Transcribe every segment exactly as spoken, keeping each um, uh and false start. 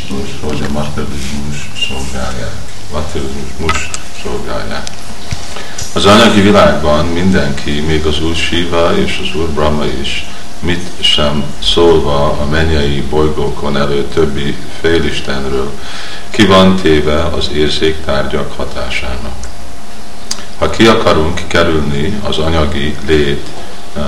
Krisztus, hogy a materializmus szolgálják. Materializmus szolgálják. Az anyagi világban mindenki, még az Úr Siva és az Úr Brahma is, mit sem szólva a mennyei bolygókon elő többi félistenről, ki van téve az érzéktárgyak hatásának. Ha ki akarunk kerülni az anyagi lét uh,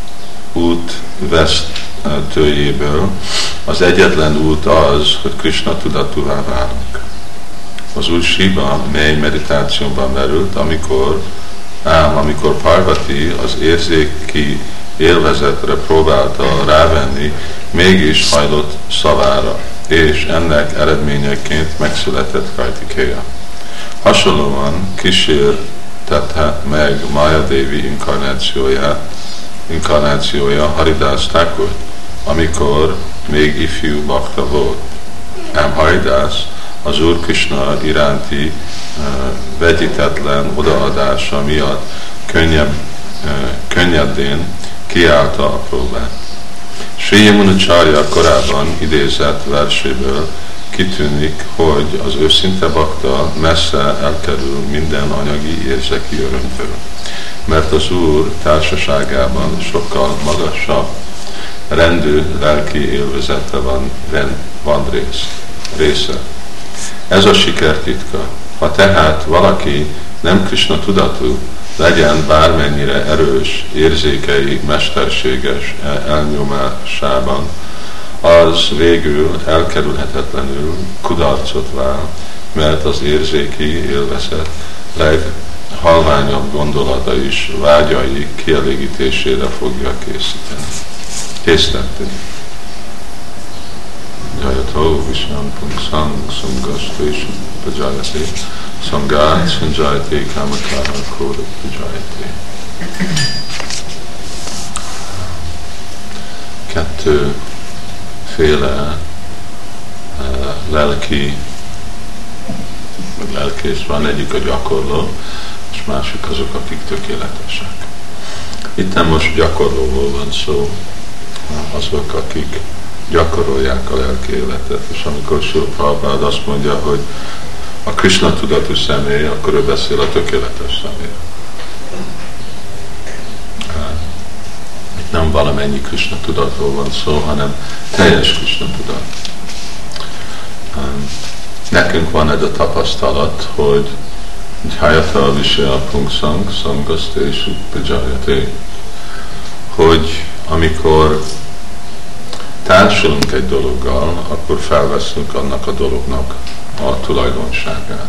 útvesztőjéből, az egyetlen út az, hogy Krishna tudatúvá válunk. Az Úr Siva mély meditációban merült, amikor, ám amikor Parvati az érzéki élvezetre próbálta rávenni, mégis hajlott szavára, és ennek eredményeként megszületett Kartikeya. Hasonlóan kísértette meg Maya Devi inkarnációja, inkarnációja Haridász Thakur, amikor még ifjú bakta volt. Ám Haridász az Úr Krishna iránti uh, vegyítetlen odaadása miatt könnyebb, uh, könnyedén kiállta a próbát. Sri Yamunacharya korábban idézett verséből kitűnik, hogy az őszinte bakta messze elkerül minden anyagi érzeki örömtől, mert az Úr társaságában sokkal magasabb rendű lelki élvezete van, van rész, része. Ez a siker titka. Ha tehát valaki nem Krishna tudatú, legyen bármennyire erős, érzékei, mesterséges elnyomásában, az végül elkerülhetetlenül kudarcot vál, mert az érzéki élvezet leghalványabb gondolata is vágyai kielégítésére fogja készíteni. Készíteni. Jayató Vishnam Pungsang Samgastéshu Pajayate Samgát Sanjayate Kamakara Kóda Pajayate. Kettőféle uh, lelki lelkész van, egyik a gyakorló, és másik azok, akik tökéletesek. Itt most gyakorlóról van szó, azok, akik gyakorolják a lelki életet, és amikor Srila Prabhupád azt mondja, hogy a Krishna tudatú személy, akkor ő beszél a tökéletes személy. Itt nem valamennyi Krishna tudatról van szó, hanem teljes Krishna tudat. Nekünk van ez a tapasztalat, hogy Jayata Visaya Pungsang Samgastéshu Pajayate, hogy amikor társulunk egy dologgal, akkor felveszünk annak a dolognak a tulajdonságát.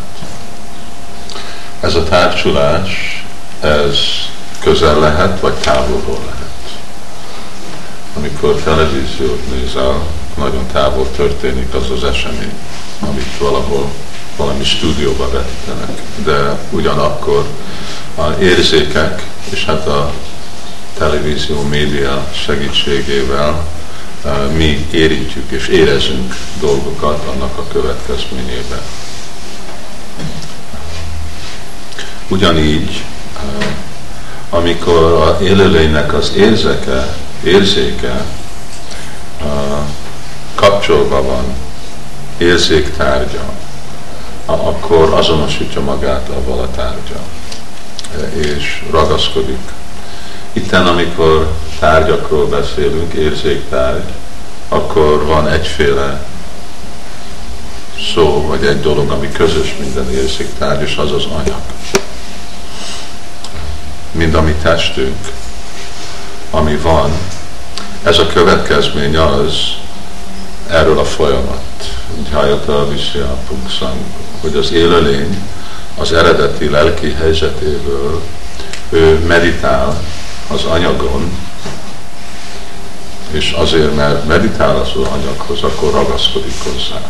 Ez a társulás, ez közel lehet, vagy távolról lehet. Amikor televíziót nézel, nagyon távol történik az az esemény, amit valahol valami stúdióba vetítenek, de ugyanakkor az érzékek és hát a televízió média segítségével mi érintjük és érezünk dolgokat annak a következményében. Ugyanígy, amikor az élőlénynek az érzeke, érzéke kapcsolva van érzéktárgya, akkor azonosítja magát avval a tárgya, és ragaszkodik. Itten, amikor tárgyakról beszélünk, érzéktárgy, akkor van egyféle szó, vagy egy dolog, ami közös minden érzéktárgy, és az az anyag. Mind a mi testünk, ami van, ez a következmény az erről a folyamat, Jayata Visaya Pungsang, hogy az élőlény az eredeti lelki helyzetéből ő meditál az anyagon, és azért, mert meditál az anyaghoz, akkor ragaszkodik hozzá.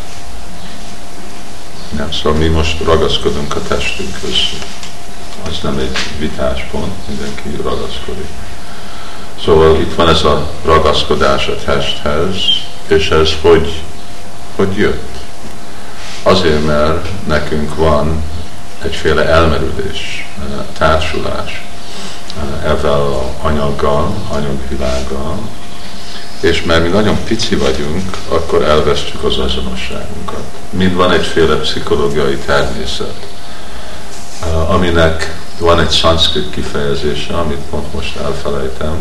Nem, szóval mi most ragaszkodunk a testünkhöz. Az nem egy vitáspont, mindenki ragaszkodik. Szóval itt van ez a ragaszkodás a testhez, és ez hogy, hogy jött? Azért, mert nekünk van egyféle elmerülés, társulás ezzel az anyaggal, anyagvilággal, És mert mi nagyon pici vagyunk, akkor elvesztjük az azonosságunkat. Mind van egyféle pszichológiai természet, aminek van egy szanszkrit kifejezése, amit pont most elfelejtem.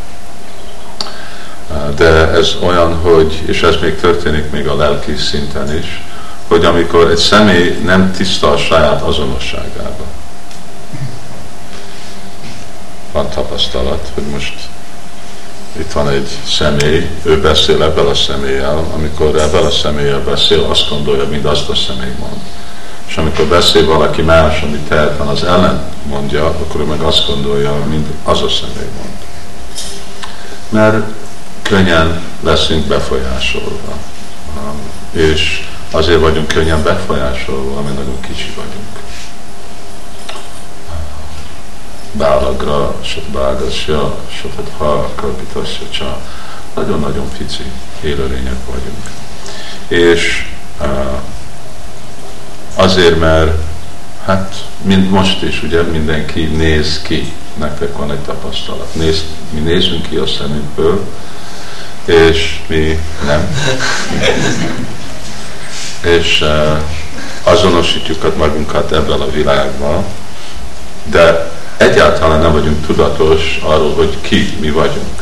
De ez olyan, hogy, és ez még történik még a lelki szinten is, hogy amikor egy személy nem tiszta a saját azonosságában. Van tapasztalat, hogy most itt van egy személy, ő beszél ebben a személlyel, amikor ebben a személlyel beszél, azt gondolja, mint azt a személy mond. És amikor beszél valaki más, ami tehetlen az ellen mondja, akkor ő meg azt gondolja, mint az a személy mond. Mert könnyen leszünk befolyásolva. És azért vagyunk könnyen befolyásolva, ami nagyon kicsi vagyunk. Bálagra, satbágasja, satadha, kalpitasja, csa. Nagyon-nagyon pici élőlények vagyunk. És azért, mert hát, mint most is, ugye, mindenki néz ki. Nektek van egy tapasztalat. Néz, mi nézünk ki a szemünkből, és mi nem. És uh, azonosítjuk magunkat ebben a világban, de egyáltalán nem vagyunk tudatos arról, hogy ki mi vagyunk.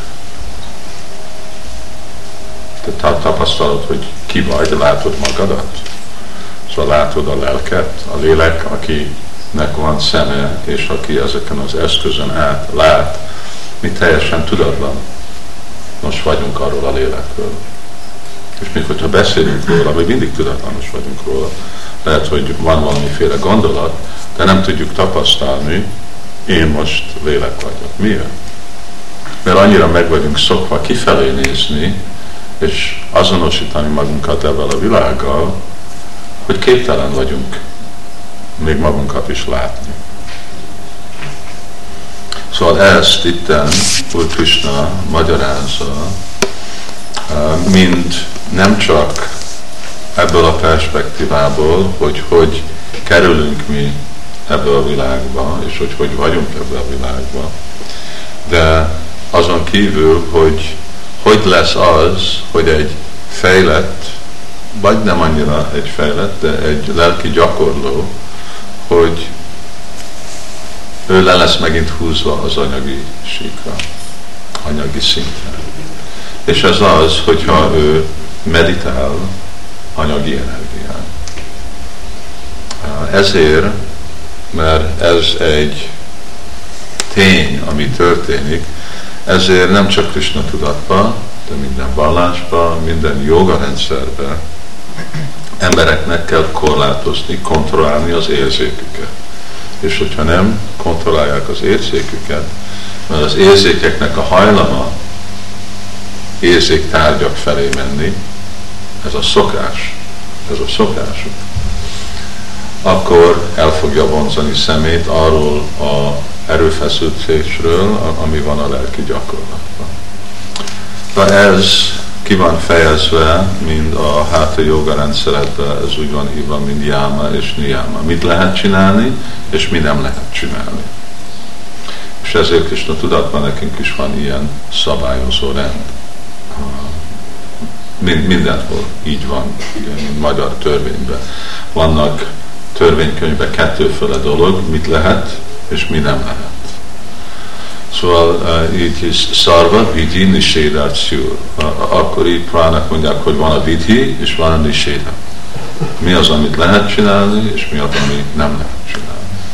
Te tapasztalod, hogy ki vagy, látod magadat. Szóval látod a lelket, a lélek, akinek van szeme, és aki ezeken az eszközön át lát, mi teljesen tudatlan. Most vagyunk arról a lélekről. És még hogyha beszélünk róla, még mindig tudatlanos vagyunk róla. Lehet, hogy van valamiféle gondolat, de nem tudjuk tapasztalni, én most lélek vagyok. Miért? Mert annyira meg vagyunk szokva kifelé nézni, és azonosítani magunkat ebben a világgal, hogy képtelen vagyunk még magunkat is látni. Szóval ezt itten Úr Krishna magyarázza, mind nem csak ebből a perspektívából, hogy hogy kerülünk mi ebbe a világba, és hogy hogy vagyunk ebbe a világba, de azon kívül, hogy hogy lesz az, hogy egy fejlett, vagy nem annyira egy fejlett, de egy lelki gyakorló, hogy ő le lesz megint húzva az anyagi síkra, anyagi szinten. És ez az, hogyha ő meditál anyagi energián. Ezért, mert ez egy tény, ami történik, ezért nem csak Krishna tudatban, de minden vallásban, minden joga rendszerben embereknek kell korlátozni, kontrollálni az érzéküket. És hogyha nem kontrollálják az érzéküket, mert az érzékeknek a hajlama érzéktárgyak felé menni, ez a szokás, ez a szokásuk, akkor el fogja vonzani szemét arról az erőfeszítésről, ami van a lelki gyakorlatban. De ez ki van fejezve, mind a Hatha joga rendszeretben, ez úgy van hívva, mint jáma és niyama. Mit lehet csinálni, és mi nem lehet csinálni. És ezért Krishna tudatban nekünk is van ilyen szabályozó rend. Mind, mindenhol így van, mint magyar törvényben. Vannak törvénykönyvben kettőféle dolog, mit lehet, és mi nem lehet. Szóval uh, így is szarva, vidhi, nisédáció. Akkor így prának mondják, hogy van a vidhi, és van a niséda. Mi az, amit lehet csinálni, és mi az, ami nem lehet csinálni.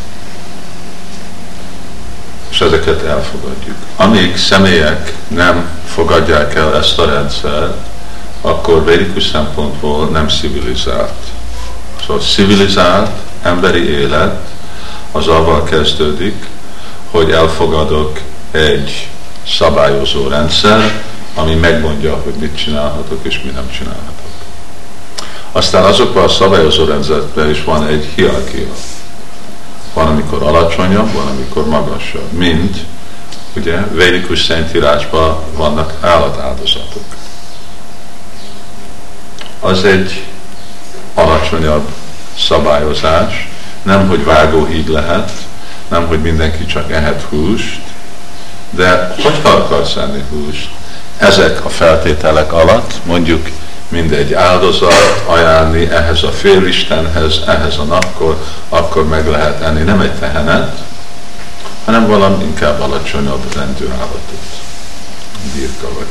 És ezeket elfogadjuk. Amíg személyek nem fogadják el ezt a rendszert, akkor védikus szempontból nem civilizált. Szóval civilizált emberi élet az avval kezdődik, hogy elfogadok egy szabályozó rendszer, ami megmondja, hogy mit csinálhatok és mi nem csinálhatok. Aztán azokban a szabályozó rendszerben is van egy hierarchia. Van, amikor alacsonyabb, van, amikor magasabb. Mind, ugye, védikus szentírásban vannak állatáldozatok. Az egy alacsonyabb szabályozás, nem, hogy vágóhíd lehet, nem, hogy mindenki csak ehet húst, de hogyha akarsz enni húst, ezek a feltételek alatt mondjuk mindegy áldozat ajánlni ehhez a félistenhez, ehhez a napkor, akkor meg lehet enni nem egy tehenet, hanem valami inkább alacsonyabb rendű állatot, birka vagy.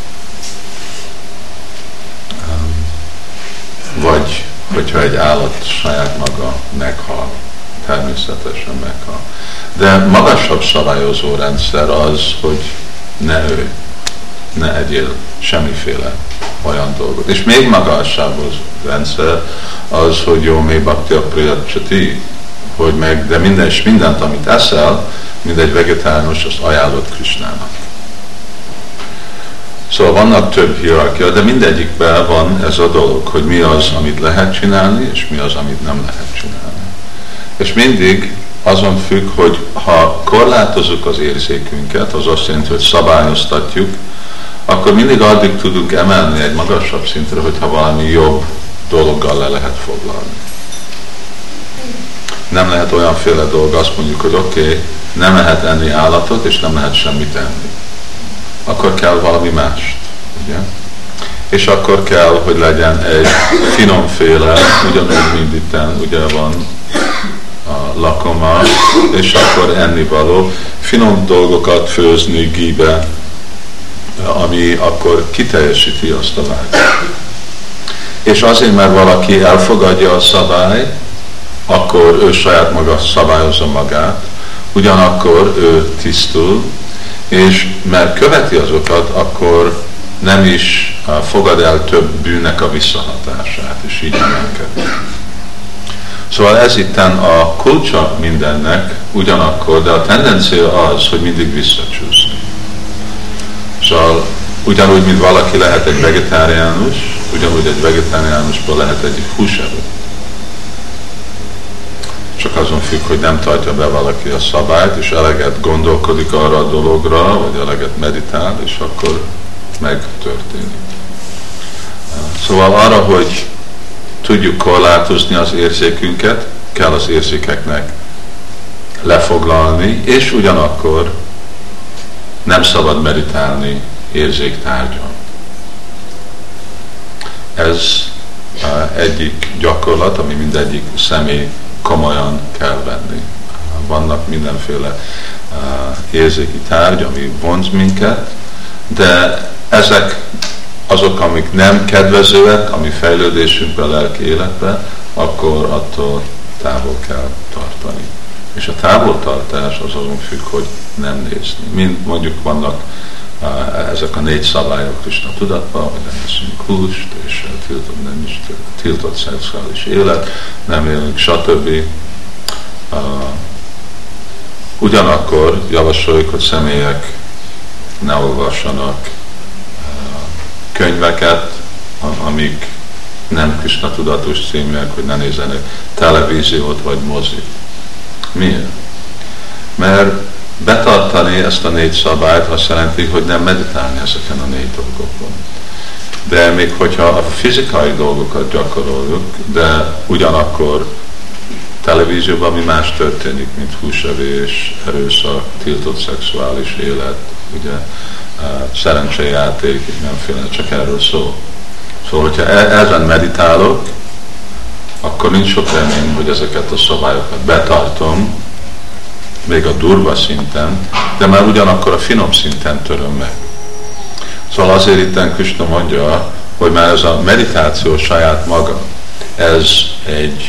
Vagy, hogyha egy állat saját maga meghal, természetesen meghal. De magasabb szabályozó rendszer az, hogy ne ő, ne egyél semmiféle olyan dolgot. És még magasabb az rendszer az, hogy jó, még bhakti priyacchati, hogy meg, de minden, és mindent, amit eszel, mindegy vegetáriánus, azt ajánlott Krishnának. Szóval vannak több hierarchia, de mindegyikben van ez a dolog, hogy mi az, amit lehet csinálni, és mi az, amit nem lehet csinálni. És mindig azon függ, hogy ha korlátozzuk az érzékünket, az azt jelenti, hogy szabályoztatjuk, akkor mindig addig tudunk emelni egy magasabb szintre, hogyha valami jobb dologgal le lehet foglalni. Nem lehet olyanféle dolog, azt mondjuk, hogy oké, okay, nem lehet enni állatot, és nem lehet semmit enni. Akkor kell valami mást, ugye? És akkor kell, hogy legyen egy finomféle, ugyanúgy, mint itten, ugye van a lakoma, és akkor ennivaló, finom dolgokat főzni gíbe, ami akkor kiteljesíti azt a vágyat. És azért, mert valaki elfogadja a szabály, akkor ő saját maga szabályozza magát, ugyanakkor ő tisztul, és mert követi azokat, akkor nem is fogad el több bűnnek a visszahatását, és így emelkedik. Szóval ez itten a kulcsa mindennek, ugyanakkor, de a tendencia az, hogy mindig visszacsúszni. Szóval ugyanúgy, mint valaki lehet egy vegetáriánus, ugyanúgy egy vegetáriánusból lehet egy húsevő. Csak azon függ, hogy nem tartja be valaki a szabályt, és eleget gondolkodik arra a dologra, vagy eleget meditál, és akkor megtörténik. Szóval arra, hogy tudjuk korlátozni az érzékünket, kell az érzékeknek lefoglalni, és ugyanakkor nem szabad meditálni érzéktárgyon. Ez egyik gyakorlat, ami mindegyik személy komolyan kell venni. Vannak mindenféle érzéki tárgy, ami vonz minket, de ezek azok, amik nem kedvezőek, ami fejlődésünkben, lelki életben, akkor attól távol kell tartani. És a távoltartás az azon függ, hogy nem nézni. Mint mondjuk vannak uh, ezek a négy szabályok Krishna tudatban, hogy nem eszünk húst, és tiltott, nem is tiltott szexuális élet, nem élünk, stb. Uh, ugyanakkor javasoljuk, hogy személyek ne olvassanak uh, könyveket, amik nem Krishna tudatos címűek, hogy ne nézzenek televíziót vagy mozit. Miért? Mert betartani ezt a négy szabályt azt jelenti, hogy nem meditálni ezeken a négy dolgokon. De még hogyha a fizikai dolgokat gyakoroljuk, de ugyanakkor televízióban mi más történik, mint húsevés, erőszak, tiltott szexuális élet, ugye, szerencsejáték, mindenféle, csak erről szól. Szóval, hogyha ezen meditálok, akkor nincs sok remény, hogy ezeket a szabályokat betartom, még a durva szinten, de már ugyanakkor a finom szinten töröm meg. Szóval azért itten Krishna mondja, hogy már ez a meditáció saját maga, ez egy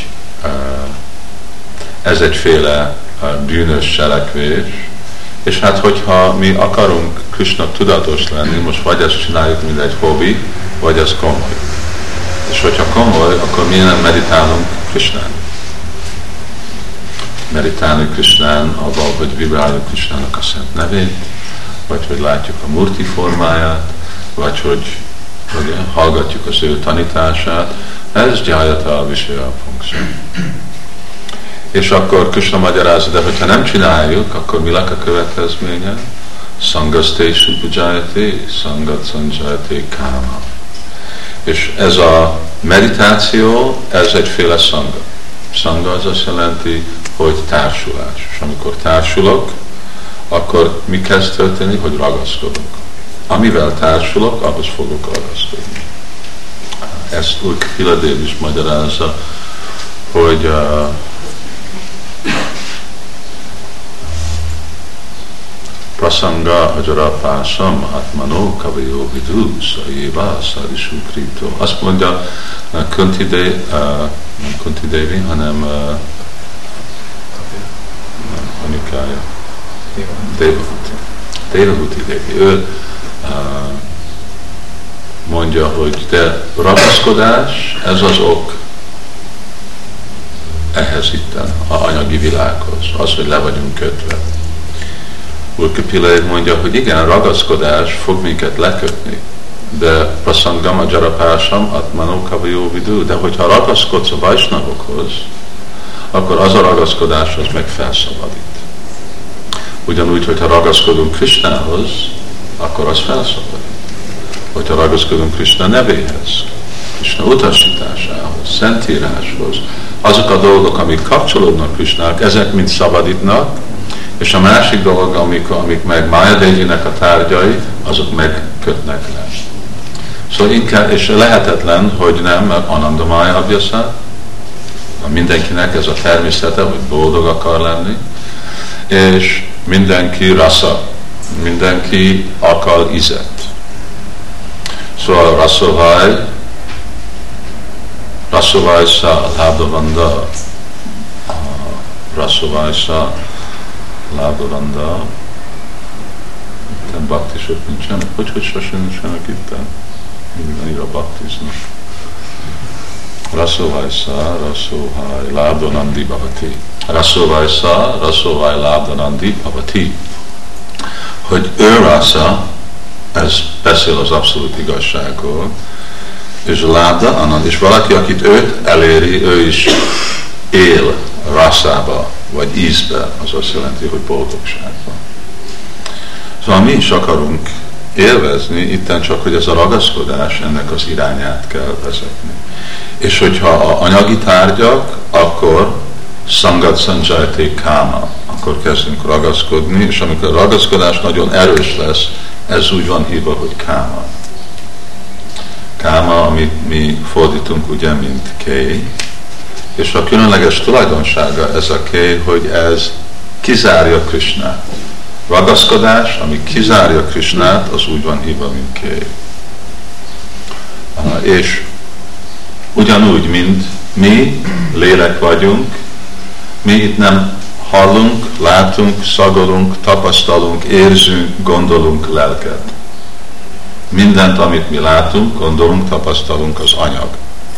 ez egyféle bűnös cselekvés, és hát hogyha mi akarunk Krishna tudatos lenni, most vagy ezt csináljuk, mint egy hobbi, vagy ez komoly. És hogyha komoly, akkor miért nem meditálunk Krishnán? Meditálni Krishnán, avval, hogy vibráljuk Krishnának a szent nevét, vagy hogy látjuk a murti formáját, vagy hogy ugye, hallgatjuk az ő tanítását, ez gyájata a visaya funkció. És akkor Krishna magyarázza, de hogyha nem csináljuk, akkor mi lak a következménye? Sangasztésu pujayate, sangat sanjayate káma. És ez a meditáció, ez egyféle szanga. Szanga az azt jelenti, hogy társulás. És amikor társulok, akkor mi kezd történni, hogy ragaszkodok. amivel társulok, ahhoz fogok ragaszkodni. Ezt úgy Filadél is magyarázza, hogy uh, prasanga ajarapásam atmano kavayo vidu saéva sarishukrito. Azt mondja uh, Kunti Devi, uh, nem Kunti Devi, hanem uh, anyukája Devahuti. Devahuti Devi. Ő uh, mondja, hogy de ragaszkodás, ez az ok ehhez itten, a anyagi világhoz, az, hogy le vagyunk kötve. Urkapila mondja, hogy igen, ragaszkodás fog minket lekötni, de prasangam ajarapásam atmano kavayo vidu, de hogyha ragaszkodsz a vajsnavokhoz, akkor az a ragaszkodás az meg felszabadít. Ugyanúgy, hogyha ragaszkodunk Krisnához, akkor az felszabadít. Hogyha ragaszkodunk Krishna nevéhez, Krishna utasításához, Szentíráshoz, azok a dolgok, amik kapcsolódnak Krishnának, ezek mind szabadítnak, és a másik dolog, amik, amik meg Májadevinek a tárgyai, azok megkötnek le. Szóval inkább, és lehetetlen, hogy nem, mert Ananda Maya Abhyasa, mindenkinek ez a természete, hogy boldog akar lenni, és mindenki rasa, mindenki akar ízet. Szóval Rasovaj, Rasovaj sa Labdavanda, Rasovaj sa Labdavanda, itten baktisok nincsenek, hogy hogy sosem nincsenek itten, mindenire baktiznak. Rasovaj sa, Rasovaj Labdanandi Bhavati. Rasovaj sa, Rasovaj Labdanandi Bhavati. Hogy ő rasa, ez beszél az abszolút igazságról, és lábda, annan, és valaki, akit őt eléri, ő is él raszába, vagy ízbe, az azt jelenti, hogy boldogságban. Szóval mi is akarunk élvezni, itten csak, hogy ez a ragaszkodás, ennek az irányát kell vezetni. És hogyha a anyagi tárgyak, akkor sangat sanjayate káma, akkor kezdünk ragaszkodni, és amikor a ragaszkodás nagyon erős lesz, ez úgy van hívva, hogy káma. Káma, amit mi fordítunk ugye, mint kéj, és a különleges tulajdonsága ez a kéj, hogy ez kizárja Krishnát. Ragaszkodás, ami kizárja Krishnát, az úgy van hívva, mint kéj. És ugyanúgy, mint mi lélek vagyunk, mi itt nem hallunk, látunk, szagolunk, tapasztalunk, érzünk, gondolunk lelket. Mindent, amit mi látunk, gondolunk, tapasztalunk, az anyag.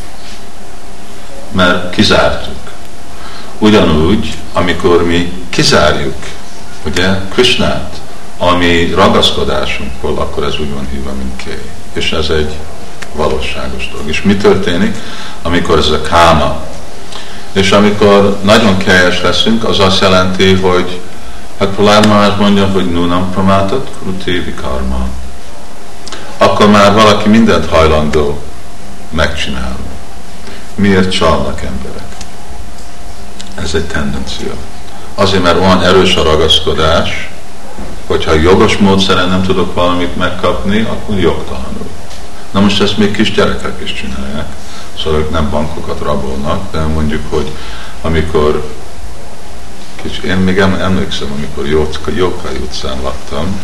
Mert kizártuk. Ugyanúgy, amikor mi kizárjuk, ugye, Krishnát, ami ragaszkodásunkból, akkor ez úgy van hívva, mint kéj. És ez egy valóságos dolog. És mi történik, amikor ez a káma, és amikor nagyon kelyes leszünk, az azt jelenti, hogy hát Prahlad Maharaj mondja, hogy nunam pramátat kruti vikarma. Akkor már valaki mindent hajlandó megcsinálni. Miért csalnak emberek? Ez egy tendencia. Azért, mert olyan erős a ragaszkodás, hogyha jogos módszeren nem tudok valamit megkapni, akkor jogtalanul. Na most ezt még kis gyerekek is csinálják. Szóval ők nem bankokat rabolnak, de mondjuk, hogy amikor kicsi, én még emlékszem, amikor Jókai utcán laktam,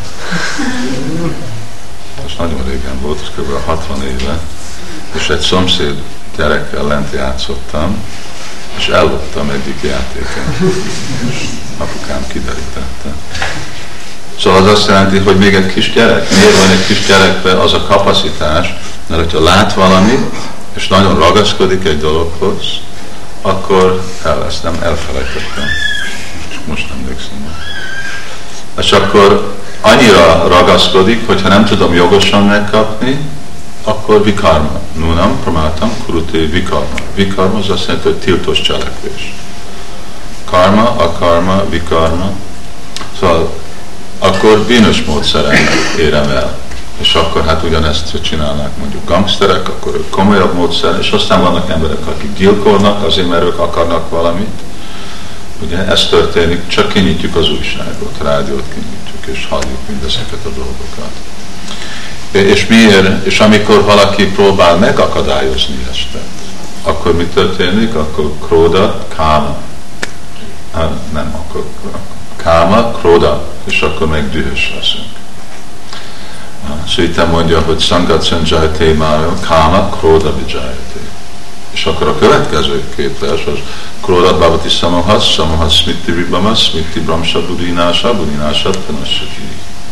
most nagyon régen volt, kb. hatvan éve, és egy szomszéd gyerekkel lent játszottam, és elloptam egyik játékon. Apukám kiderítette. Szóval az azt jelenti, hogy még egy kis gyerek, miért van egy kis gyerekben az a kapacitás, mert hogyha lát valamit, és nagyon ragaszkodik egy dologhoz, akkor el lesz, nem elfelejtettem. Most emlékszem. És akkor annyira ragaszkodik, hogyha nem tudom jogosan megkapni, akkor vikarma. Nunam, pramátam, kuruti vikarma. Vikarma az azt jelenti, hogy tiltos cselekvés. Karma, akarma, vikarma. Szóval akkor bűnös módszeren érem el. És akkor hát ugyanezt csinálnák mondjuk gangsterek, akkor ők komolyabb módszer, és aztán vannak emberek, akik gyilkolnak azért, mert ők akarnak valamit. Ugye ez történik, csak kinyitjuk az újságot, rádiót kinyitjuk, és halljuk mindezeket a dolgokat. És miért? És amikor valaki próbál megakadályozni ezt, akkor mi történik? Akkor króda, káma. Hát nem, akkor káma, króda, és akkor meg dühös leszünk. Szóval itt mondja, hogy Sangat Sanjay témája, káma, króda vijayate. És akkor a következő két vers az króda bhavati samahas, samahas smiti ribamas, smiti brahmsa budinása, budinása tanasati.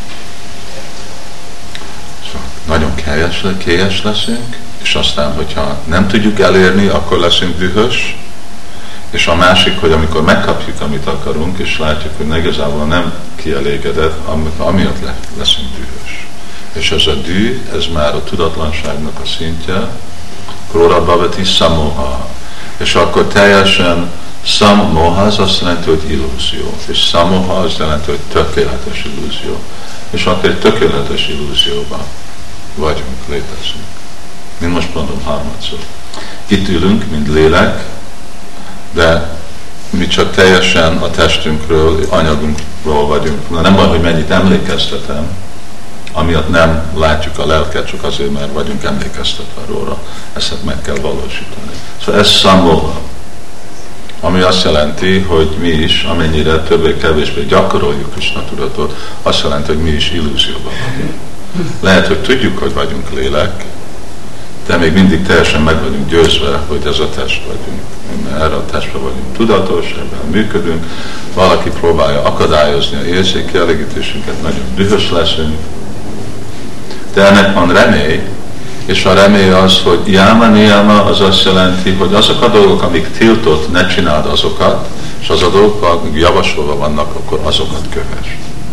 Szóval nagyon kélyes, kélyes leszünk, és aztán, hogyha nem tudjuk elérni, akkor leszünk dühös, és a másik, hogy amikor megkapjuk, amit akarunk, és látjuk, hogy igazából nem kielégedett, amiatt leszünk dühös. És ez a dű, ez már a tudatlanságnak a szintje, króda bhavati samoha. És akkor teljesen samoha, az azt jelenti, hogy illúzió. És samoha az jelenti, hogy tökéletes illúzió. És akkor egy tökéletes illúzióban vagyunk, létezünk. Én most mondom harmadszor. Itt ülünk, mint lélek, de mi csak teljesen a testünkről, anyagunkról vagyunk. Nem baj, hogy mennyit emlékeztetem, amiatt nem látjuk a lelket, csak azért, mert vagyunk emlékeztetve róla. Ezt meg kell valósítani. Szóval ez samoha, ami azt jelenti, hogy mi is, amennyire többé-kevésbé gyakoroljuk Krishna tudatot, azt jelenti, hogy mi is illúzióban vagyunk. Lehet, hogy tudjuk, hogy vagyunk lélek, de még mindig teljesen meg vagyunk győzve, hogy ez a test vagyunk. Erre a testben vagyunk tudatos, ebben működünk. Valaki próbálja akadályozni a érzéki elégítésünket, nagyon dühös leszünk. De ennek van remély, és a remély az, hogy jáma niyama az azt jelenti, hogy azok a dolgok, amik tiltott, ne csináld azokat, és az a dolgok, amik javasolva vannak, akkor azokat kövess.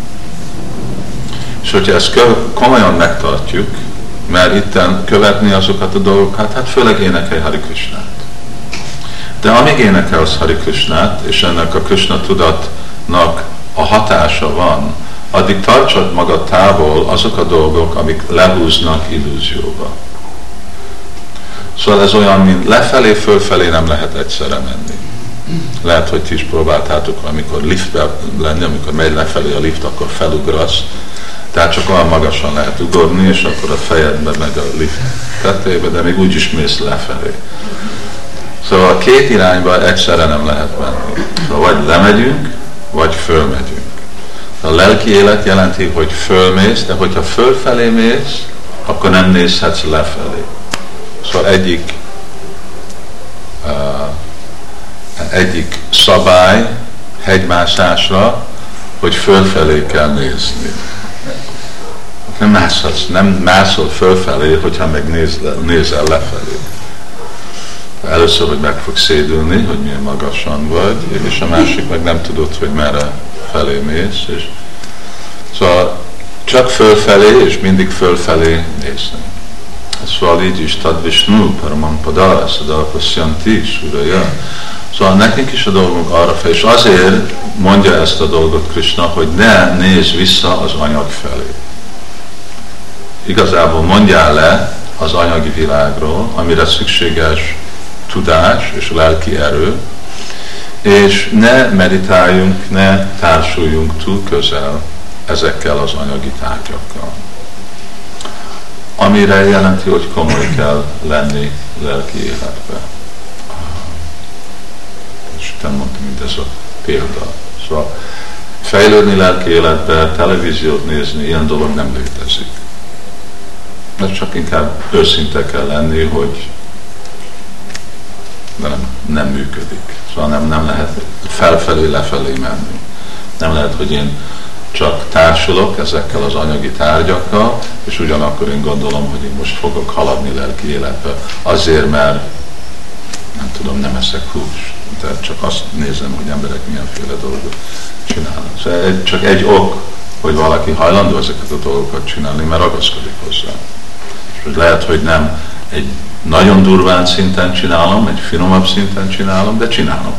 És hogyha ezt komolyan megtartjuk, mert itten követni azokat a dolgokat, hát főleg énekelj Hari Krishnát. De amíg énekelsz Hari Krishnát, és ennek a Krishna tudatnak a hatása van, addig tartsad magad távol azok a dolgok, amik lehúznak illúzióba. Szóval ez olyan, mint lefelé, fölfelé nem lehet egyszerre menni. Lehet, hogy ti is próbáltátok, amikor liftben lenni, amikor megy lefelé a lift, akkor felugrasz. Tehát csak olyan magasan lehet ugorni, és akkor a fejedbe meg a lift tetejébe, de még úgy is mész lefelé. Szóval a két irányba egyszerre nem lehet menni. Szóval vagy lemegyünk, vagy fölmegyünk. A lelki élet jelenti, hogy fölmész, de hogyha fölfelé mész, akkor nem nézhetsz lefelé. Szóval egyik uh, egyik szabály hegymászásra, hogy fölfelé kell nézni. Nem mászhatsz, nem mászol fölfelé, hogyha meg nézel, nézel lefelé. Először, hogy meg fogsz szédülni, hogy milyen magasan vagy, és a másik meg nem tudod, hogy merre felé mész. És szóval csak fölfelé, és mindig fölfelé nézni. Szóval így is, Tad Vishnu, Paramampada, Sadapasyanti, Suraya. Szóval nekünk is a dolgunk arra fel, és azért mondja ezt a dolgot Krishna, hogy ne nézz vissza az anyag felé. Igazából mondjál le az anyagi világról, amire szükséges tudás és lelki erő, és ne meditáljunk, ne társuljunk túl közel ezekkel az anyagi tárgyakkal. Amire jelenti, hogy komoly kell lenni lelki életbe. És te mondtam, mint ez a példa. Szóval fejlődni lelki életbe, televíziót nézni, ilyen dolog nem létezik. De csak inkább őszinte kell lenni, hogy de nem, nem működik. Szóval nem, nem lehet felfelé, lefelé menni. Nem lehet, hogy én csak társulok ezekkel az anyagi tárgyakkal, és ugyanakkor én gondolom, hogy én most fogok haladni lelki életbe. Azért, mert nem tudom, nem eszek húst. Tehát csak azt nézem, hogy emberek milyenféle dolgot csinálnak. Szóval csak egy ok, hogy valaki hajlandó ezeket a dolgokat csinálni, mert ragaszkodik hozzá. És lehet, hogy nem egy nagyon durván szinten csinálom, egy finomabb szinten csinálom, de csinálom.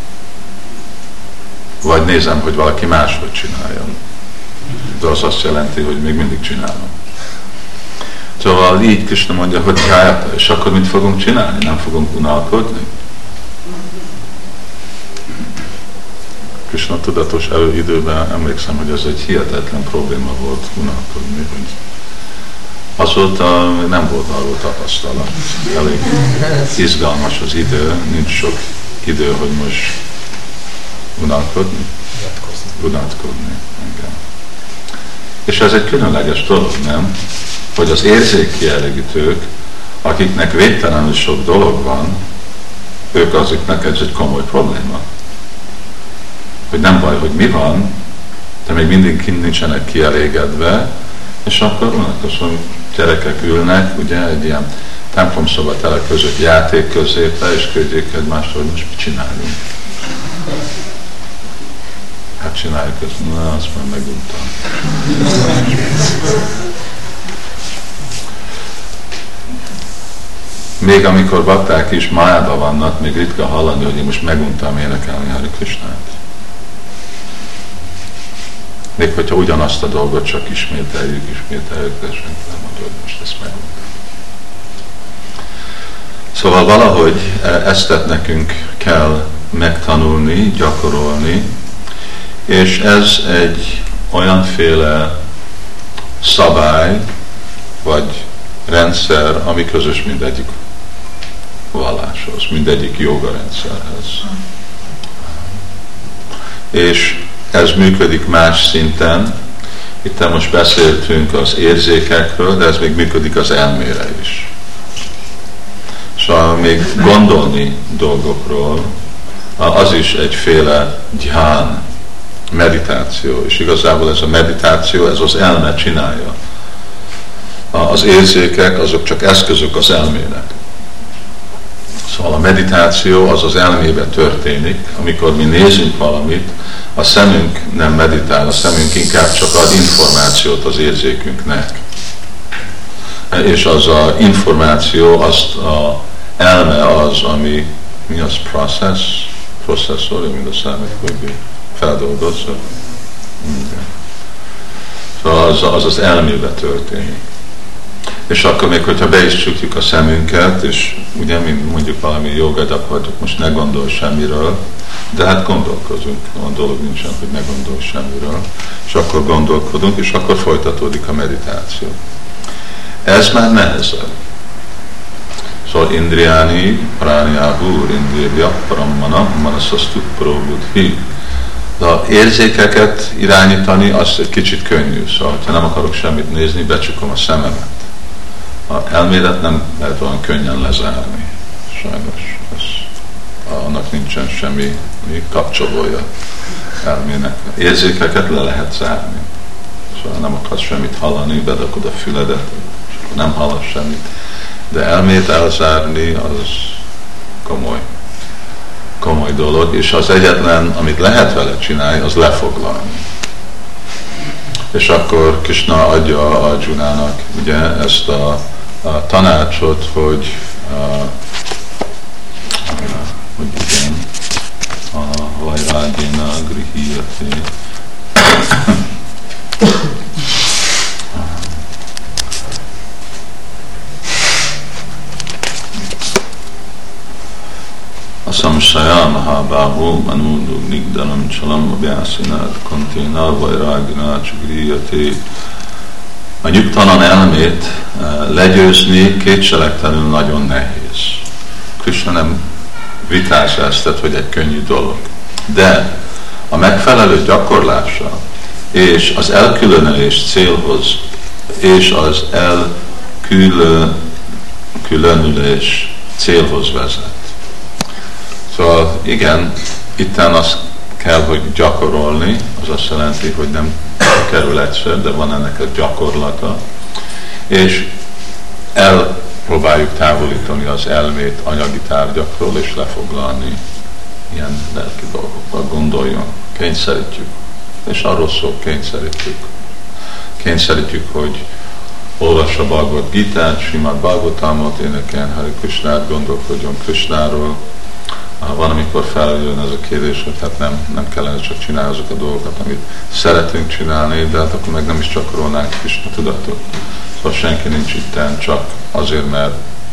Vagy nézem, hogy valaki máshogy csináljon. De az azt jelenti, hogy még mindig csinálom. Szóval így Krishna mondja, hogy Jayata, és akkor mit fogunk csinálni? Nem fogunk unalkodni? Krishna tudatos előidőben emlékszem, hogy ez egy hihetetlen probléma volt unalkodni, hogy azóta nem volt arról tapasztalat. Elég izgalmas az idő, nincs sok idő, hogy most unalkodni. Unalkodni. Igen. És ez egy különleges dolog, nem? Hogy az érzékkielégítők, akiknek végtelenül sok dolog van, ők azoknak ez egy komoly probléma. Hogy nem baj, hogy mi van, de még mindig nincsenek kielégedve, és akkor vannak azt mondom, gyerekek ülnek, ugye, egy ilyen templomszoba telek között játék középe, és küldjék egymást, hogy most mit csináljunk. Hát csináljuk ezt, na, azt már meguntam. Még amikor bakták is májában vannak, még ritka hallani, hogy én most meguntam énekelni Hare Krishnát. Még hogyha ugyanazt a dolgot csak ismételjük, ismételjük, de senki nem mondja, hogy most ezt meguntam. Szóval valahogy ezt nekünk kell megtanulni, gyakorolni, és ez egy olyanféle szabály, vagy rendszer, ami közös mindegyik valláshoz, mindegyik joga rendszerhez. És ez működik más szinten. Itt most beszéltünk az érzékekről, de ez még működik az elmére is. Szóval még gondolni dolgokról, az is egyféle dhyan, meditáció, és igazából ez a meditáció, ez az elme csinálja. Az érzékek, azok csak eszközök az elmének. Szóval a meditáció az az elmébe történik, amikor mi nézünk valamit, a szemünk nem meditál, a szemünk inkább csak ad információt az érzékünknek. És az a információ, azt az elme az, ami, mi az process, processzor, mint a számít, hogy feldolgozza. Szóval az, az az elmébe történik. És akkor még, hogyha be is csukjuk a szemünket, és ugye mondjuk valami jogadak vagyok, most ne gondolj semmiről, de hát gondolkozunk, a dolog nincsen, hogy ne gondolj semmiről, és akkor gondolkodunk, és akkor folytatódik a meditáció. Ez már nehezebb. Szóval indriáni, prániáhúr, indrivya, parammana, manaszastu prabudhi. De az érzékeket irányítani, az egy kicsit könnyű. Szóval, ha nem akarok semmit nézni, becsukom a szememet. A elmélet nem lehet olyan könnyen lezárni. Sajnos. Ez, annak nincsen semmi kapcsolója elmének. Érzékeket le lehet zárni. Szóval nem akarsz semmit hallani, bedakod a füledet, és akkor nem hallasz semmit. De elmét elzárni, az komoly. Komoly dolog, és az egyetlen, amit lehet vele csinálni, az lefoglalni. És akkor Krishna adja Arjunának ugye ezt a, a tanácsot, hogy a, hogy igen, a vajrágyéna grihiyate a samsaya mahabhahu manundu nigdanam chalam abhyasinat konténa vajrágyéna grihiyate. A nyugtalan elmét legyőzni kétségtelenül nagyon nehéz. Krishna nem vitázáztat, hogy egy könnyű dolog. De a megfelelő gyakorlása és az elkülönülés célhoz és az elkülönülés célhoz vezet. Szóval igen, itten azt kell, hogy gyakorolni, az azt jelenti, hogy nem kerül egyszer, de van ennek a gyakorlata, és elpróbáljuk távolítani az elmét anyagi tárgyakról, és lefoglalni ilyen lelki dolgokba. Gondoljon, kényszerítjük, és arról szól, kényszerítjük. Kényszerítjük, hogy olvassa Bhagavad Gitát, Srimad Bhagavatamot, énekeljen Hare Krishnát, gondolkodjon Krishnáról. Van, amikor feljön ez a kérdés, hogy hát nem, nem kellene csak csinálni azokat a dolgokat, amit szeretünk csinálni, de hát akkor meg nem is gyakorolnánk Krishna tudatot. Szóval senki nincs itten csak azért, mert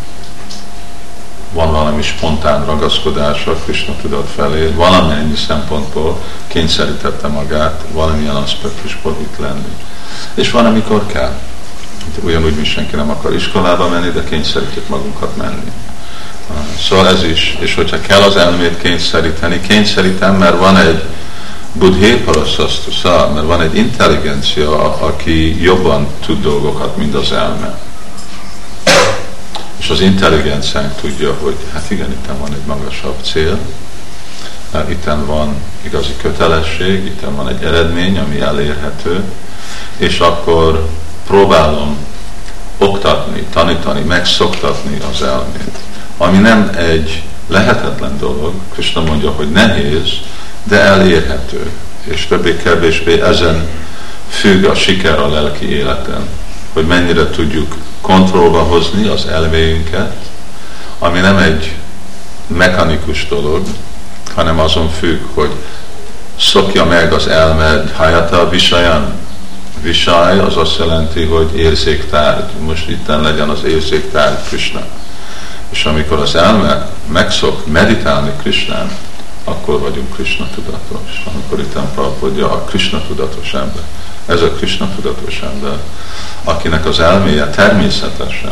van valami spontán ragaszkodása Krishna tudat felé, valamennyi szempontból kényszerítette magát valamilyen aspektusból itt lenni. És van, amikor kell. Ugyanúgy, mint senki nem akar iskolába menni, de kényszerítjük magunkat menni. Szóval ez is, és hogyha kell az elmét kényszeríteni, kényszerítem, mert van egy buddhé paraszasztusza, mert van egy intelligencia, aki jobban tud dolgokat, mint az elme. És az intelligenciánk tudja, hogy hát igen, itt van egy magasabb cél, itt van igazi kötelesség, itt van egy eredmény, ami elérhető, és akkor próbálom oktatni, tanítani, megszoktatni az elmét. Ami nem egy lehetetlen dolog, Krishna mondja, hogy nehéz, de elérhető, és többé-kevésbé ezen függ a siker a lelki életen, hogy mennyire tudjuk kontrollba hozni az elméjünket, ami nem egy mechanikus dolog, hanem azon függ, hogy szokja meg az elmed hayata visayan. Visaj az azt jelenti, hogy érzéktárgy. Most itten legyen az érzéktárgy Krishna. És amikor az elme megszok meditálni Krishnán, akkor vagyunk Krishna tudatos. Amikor itt Prabhupádja a Krishna tudatos ember. Ez a Krishna tudatos ember, akinek az elméje természetesen.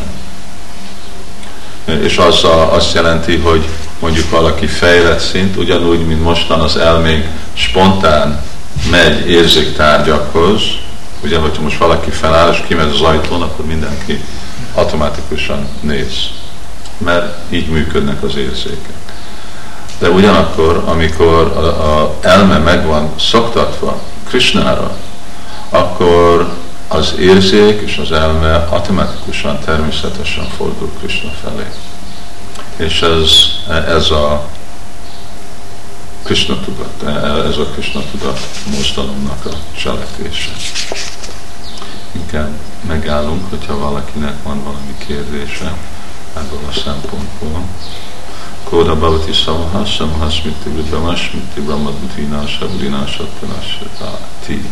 És az a, azt jelenti, hogy mondjuk valaki fejlett szint, ugyanúgy, mint mostan az elménk spontán megy érzéktárgyakhoz, ugye, hogyha most valaki feláll és kimegy az ajtón, akkor mindenki automatikusan néz. Mert így működnek az érzékek. De ugyanakkor, amikor az elme meg van szoktatva Krishnára, akkor az érzék és az elme automatikusan, természetesen fordul Krishna felé. És ez, ez a Krishna tudat, ez a Krishna tudat mozdalomnak a cselekvése. Inkább megállunk, hogyha valakinek van valami kérdése ebből a szempontból. Kóda bhavati samaha, samaha smiti vidama, smiti brahma buddhinasa, buddhinasa pranasati.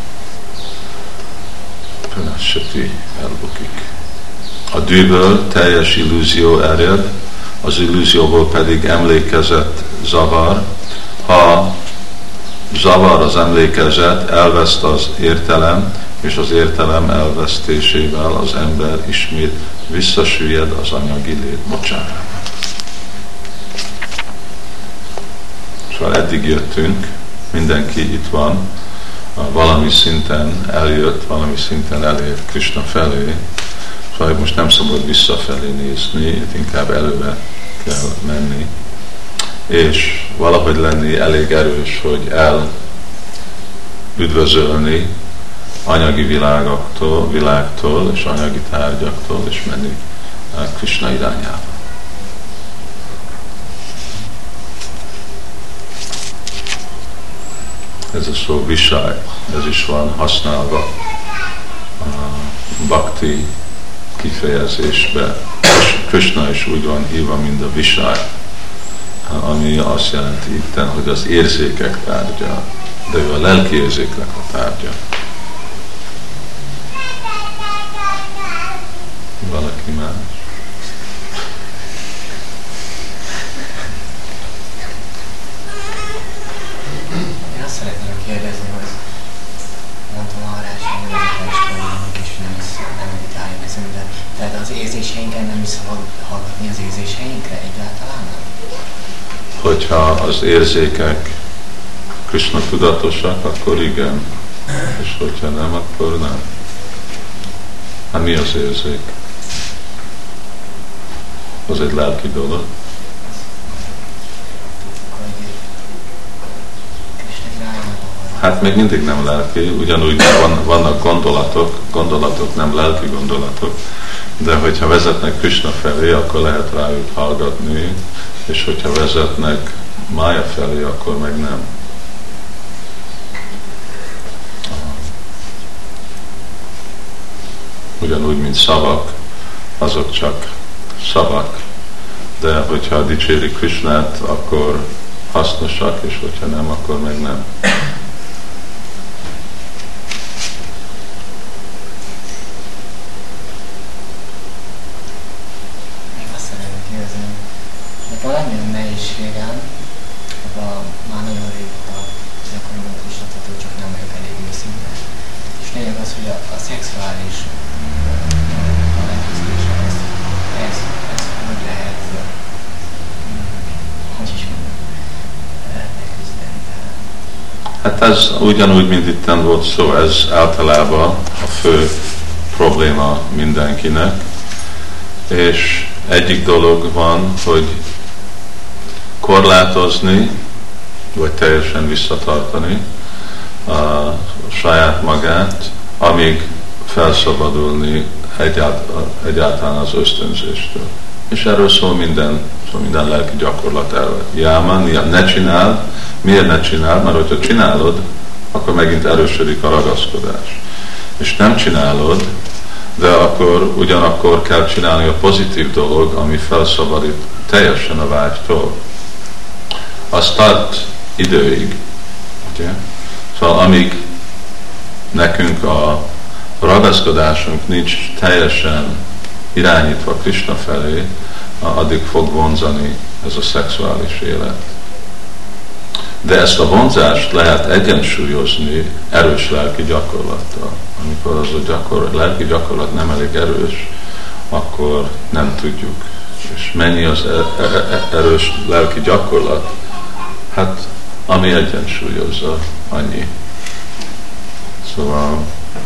Pranasati elbukik. A dűből teljes illúzió ered, az illúzióból pedig emlékezet zavar. Ha zavar az emlékezet, elveszt az értelem, és az értelem elvesztésével az ember ismét visszasüllyed az anyagi lét mocsárába. Szóval eddig jöttünk, mindenki itt van, valami szinten eljött, valami szinten elért Krishna felé, szóval most nem szabad visszafelé nézni, itt inkább előre kell menni, és valahogy lenni elég erős, hogy el üdvözölni anyagi világoktól, világtól és anyagi tárgyaktól, és menni Krishna irányába. Ez a szó visaj, ez is van használva a bhakti kifejezésbe. Krishna is úgy van hívva, mint a visaj, ami azt jelenti itten, hogy az érzékek tárgya, de ő a lelki érzéknek a tárgya. Valaki más? Én azt szeretném kérdezni, hogy mondtam arra, hogy nevezeteskedjünk és nem is nem meditáljunk ezen, de tehát az érzéseinken nem is szabad hallgatni az érzéseinkre egyáltalán nem? Hogyha az érzékek Krishna tudatosak, akkor igen, és hogyha nem, akkor nem. Hát mi az érzék? Az egy lelki dolog. Hát még mindig nem lelki, ugyanúgy van, vannak gondolatok, gondolatok nem lelki gondolatok, de hogyha vezetnek Krishna felé, akkor lehet rájuk hallgatni, és hogyha vezetnek Mája felé, akkor meg nem. Ugyanúgy, mint szavak, azok csak szavak, de hogyha dicsérik Krishnát, akkor hasznosak, és hogyha nem, akkor meg nem. Nekem legnagyobb nehézségem, abban már nagyon régóta gyakorlom a Krishna tudatot, csak nem vagyok elég őszinte. És lényeg az, hogy a, a szexuális Hát ez ugyanúgy, mint itten volt szó, ez általában a fő probléma mindenkinek, és egyik dolog van, hogy korlátozni, vagy teljesen visszatartani a saját magát, amíg felszabadulni egyáltalán az ösztönzéstől. És erről szól minden, szól minden lelki gyakorlat erről. Jáman, ne csináld. Miért ne csináld? Mert hogyha csinálod, akkor megint erősödik a ragaszkodás. És nem csinálod, de akkor ugyanakkor kell csinálni a pozitív dolog, ami felszabadít teljesen a vágytól. Az tart időig. Ugye? Szóval amíg nekünk a ragaszkodásunk nincs teljesen irányítva Krishna felé, addig fog vonzani ez a szexuális élet. De ezt a vonzást lehet egyensúlyozni erős lelki gyakorlattal. Amikor az a gyakor, lelki gyakorlat nem elég erős, akkor nem tudjuk. És mennyi az erős lelki gyakorlat? Hát, ami egyensúlyozza, annyi. Szóval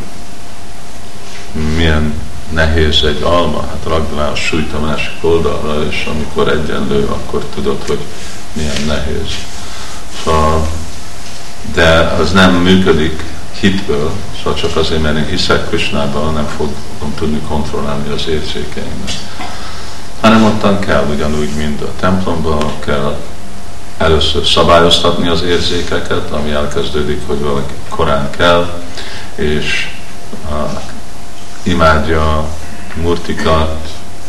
milyen nehéz egy alma, hát ragd rá a súlyt a másik oldalra, és amikor egyenlő, akkor tudod, hogy milyen nehéz. Szóval, de az nem működik hitből, szóval csak azért, mert én hiszek Krishnában, nem fogom tudni kontrollálni az érzékeimet. Hanem ottan kell ugyanúgy, mint a templomban, kell először szabályoztatni az érzékeket, ami elkezdődik, hogy valaki korán kell, és uh, imádja murtikat,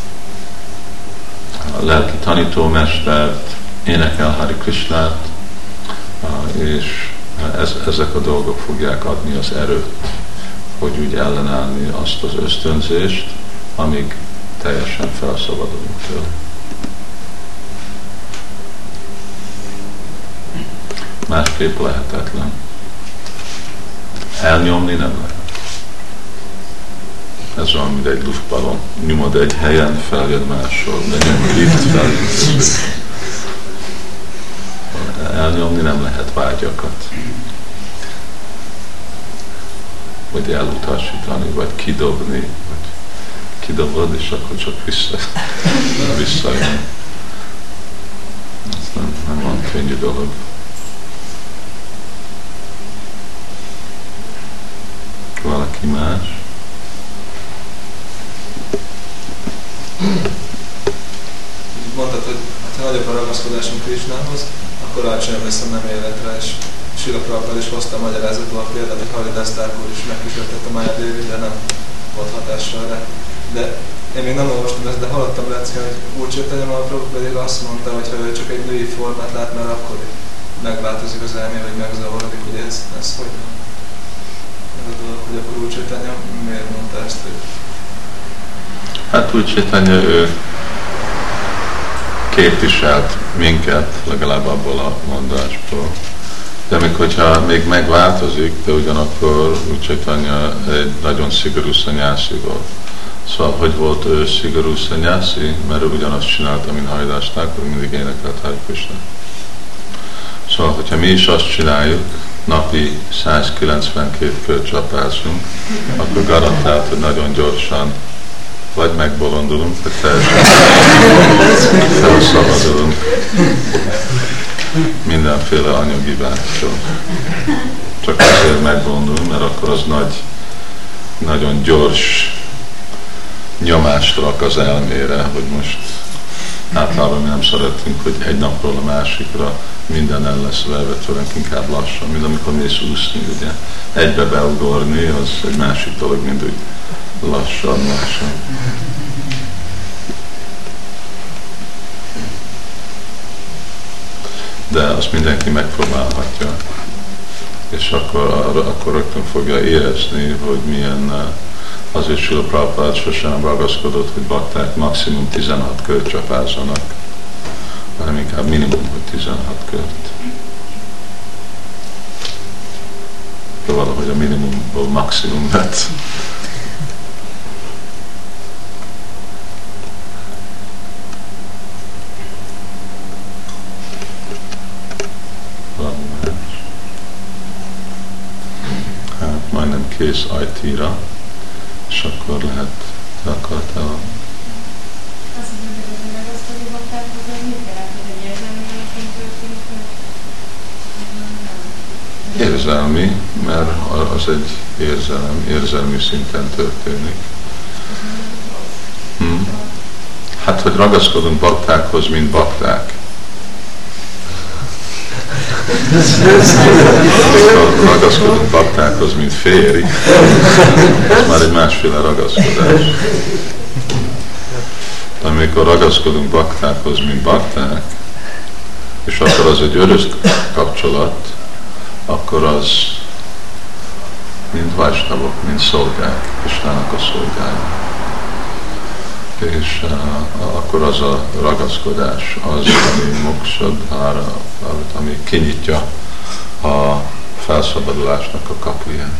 a lelki tanítómestert, énekel Hari Krishnát, uh, és ez, ezek a dolgok fogják adni az erőt, hogy úgy ellenállni azt az ösztönzést, amíg teljesen felszabadulunk tőle. Másképp lehetetlen. Elnyomni nem lehet. Ez olyan, mint egy luftballon. Nyomod egy helyen, feljön máshol, de nyomod itt feljön. Elnyomni nem lehet vágyakat. Vagy elutasítani, vagy kidobni. Vagy kidobod, és akkor csak vissza, visszajön. Ez nem, nem van könnyű dolog. Valaki más? Mondtad, hogy ha nagyobb a ragaszkodásunk Krishnához, akkor alacsonyabb lesz a nem életre, és Srila Prabhupád is hozta a magyarázatból a példát, hogy Haridas Thakur is megkísértett a Maya Devi, de nem volt hatással rá. De én még nem olvastam ezt, de hallottam Lecki, hogy Úr Chaitanya Mahaprabhu pedig azt mondta, hogy ha ő csak egy női formát lát, mert akkor megváltozik az elmé, vagy megzavarodik, hogy ez, ez hogy van. Hogy akkor Úr Chaitanya miért mondta ezt, hogy... Hát Úr Chaitanya, ő képviselt minket, legalább abból a mondásból. De még hogyha még megváltozik, de ugyanakkor Úr Chaitanya egy nagyon szigorú szanyászi volt. Szóval, hogy volt ő szigorú szanyászi? Mert ő ugyanazt csinálta, mint Haridas Thakur, mindig énekelt Hare Krishna. Szóval, hogyha mi is azt csináljuk, napi százkilencvenkét kör csapázunk, akkor garantált, hogy nagyon gyorsan vagy megbolondulunk, vagy teljesen felszabadulunk mindenféle anyagi vágytól. Csak azért megbolondulunk, mert akkor az nagy, nagyon gyors nyomást rak az elmére, hogy most általában mi nem szeretünk, hogy egy napról a másikra minden el lesz verve, tőlünk inkább lassan, mint amikor mész úszni, ugye. Egybe beugorni, az egy másik dolog, mint úgy lassan, lassan. De azt mindenki megpróbálhatja. És akkor, akkor rögtön fogja érezni, hogy milyen, azért Srila Prabhupád sosem ragaszkodott, hogy bakták maximum tizenhat kört csapázzanak, hanem inkább minimum, hogy tizenhat kört. De valahogy a minimumból maximum lett. kész ajtíra, és akkor lehet, te akartál valami. Azt hiszem, hogy az ragaszkodó baktákhoz az mit jelent, hogy egy érzelmi alapon történik, vagy Érzelmi, mert az egy érzelem, érzelmi szinten történik. Hmm. Hát, hogy ragaszkodunk baktákhoz, mint bakták. Ha ragaszkodunk baktákhoz, mint férj, ez már egy másféle ragaszkodás. De amikor ragaszkodunk baktákhoz, mint bakták, és akkor az egy örök kapcsolat, akkor az mint vajsnavok, mint szolgák, Istennek a szolgái. És uh, akkor az a ragaszkodás, az, ami moksadhára, ami kinyitja a felszabadulásnak a kapuját.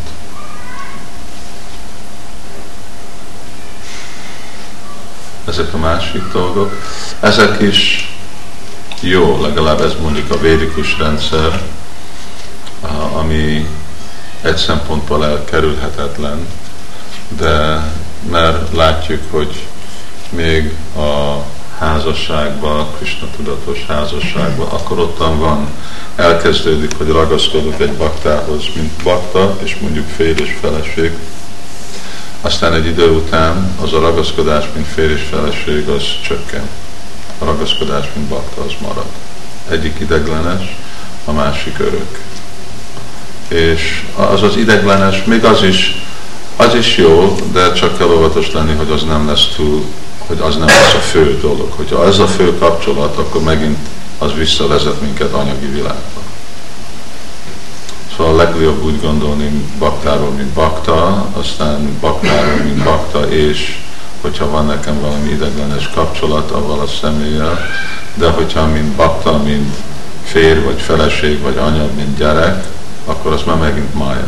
Ezek a másik dolgok, ezek is jó, legalább ez mondjuk a védikus rendszer, uh, ami egy szempontból elkerülhetetlen, de mert látjuk, hogy még a házasságban, Krishna tudatos házasságban, akkor ottan van, elkezdődik, hogy ragaszkodok egy baktához, mint bakta, és mondjuk férj és feleség. Aztán egy idő után az a ragaszkodás, mint férj és feleség, az csökken. A ragaszkodás, mint bakta, az marad. Egyik ideglenes, a másik örök. És az az ideglenes, még az is, az is jó, de csak kell óvatos lenni, hogy az nem lesz túl, hogy az nem lesz a fő dolog. Hogyha ez a fő kapcsolat, akkor megint az visszavezet minket anyagi világba. Szóval a legjobb úgy gondolni baktáról, mint bakta, aztán baktáról, mint bakta, és hogyha van nekem valami ideglenes kapcsolat avval a személlyel, de hogyha mint bakta, mint férj, vagy feleség, vagy anya, mint gyerek, akkor az már megint mája.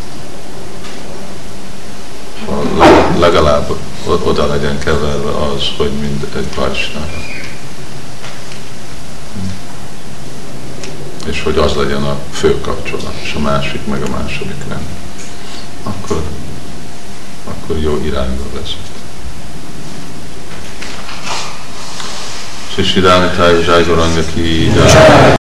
Szóval legalább oda legyen keverve az, hogy mind egy vajsnáv. És hogy az legyen a fő kapcsolat, és a másik meg a második nem. Akkor, akkor jó irányba vezet. Sri Sri Dhamma Jai Gauranga ki Jai.